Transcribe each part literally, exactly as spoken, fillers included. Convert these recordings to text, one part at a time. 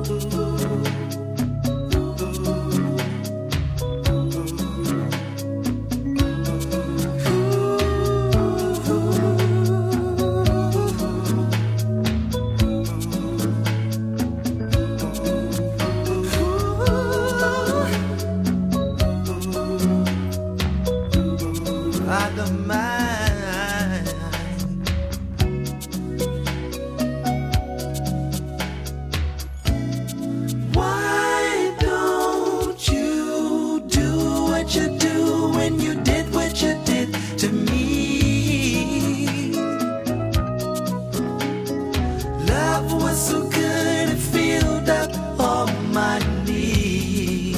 I don't mind. Why don't you do what you do when you did what you did to me? Love was so good it filled up all my needs.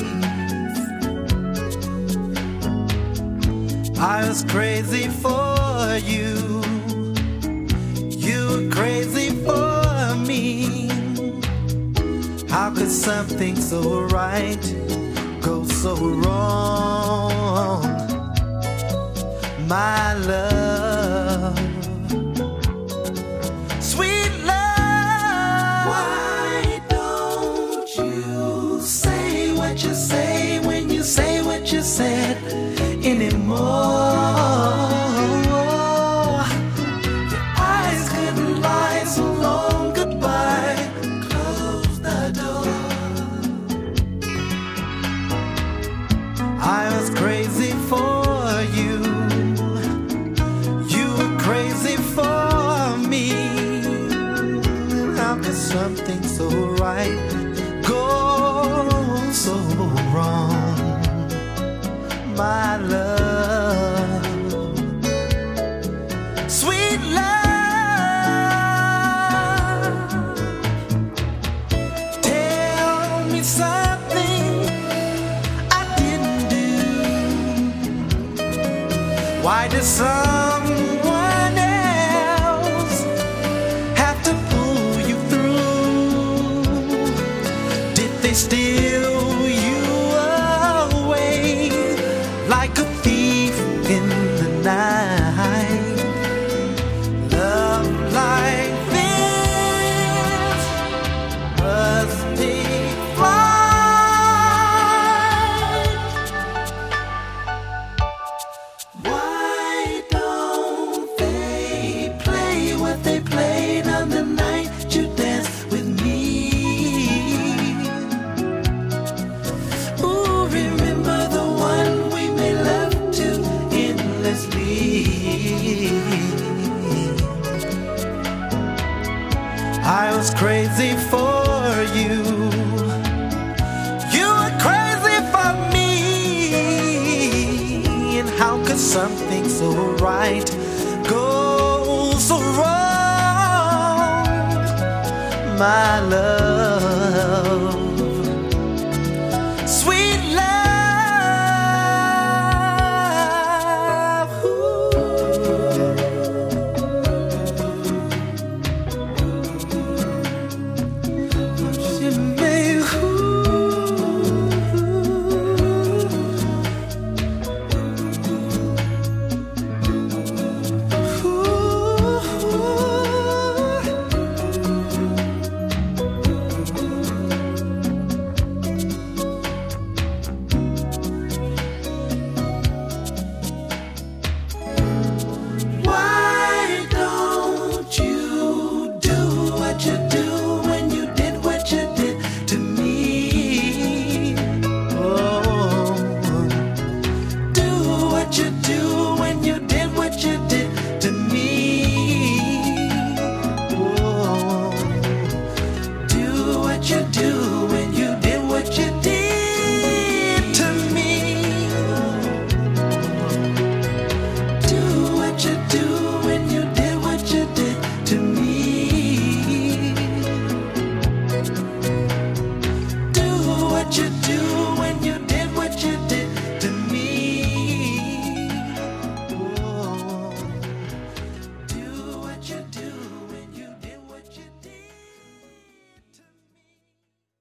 I was crazy for you, you were crazy for me. How could something so right go so wrong? My love, sweet love. Why don't you say what you say when you say what you said anymore? Your eyes couldn't lie so long. Goodbye, close the door. I was crazy for you, you were crazy for me. How could something so right go so wrong? My love, sweet love. Tell me something I didn't do. Why does someone else have to pull you through? Did they steal you away like a thief in the night? Love like this must take flight. Why don't they play what they played on the night you danced with me? Ooh, remember the one we made love to endlessly. I was crazy for you, you were crazy for me. And how could something so right go so wrong? My love, sweet love.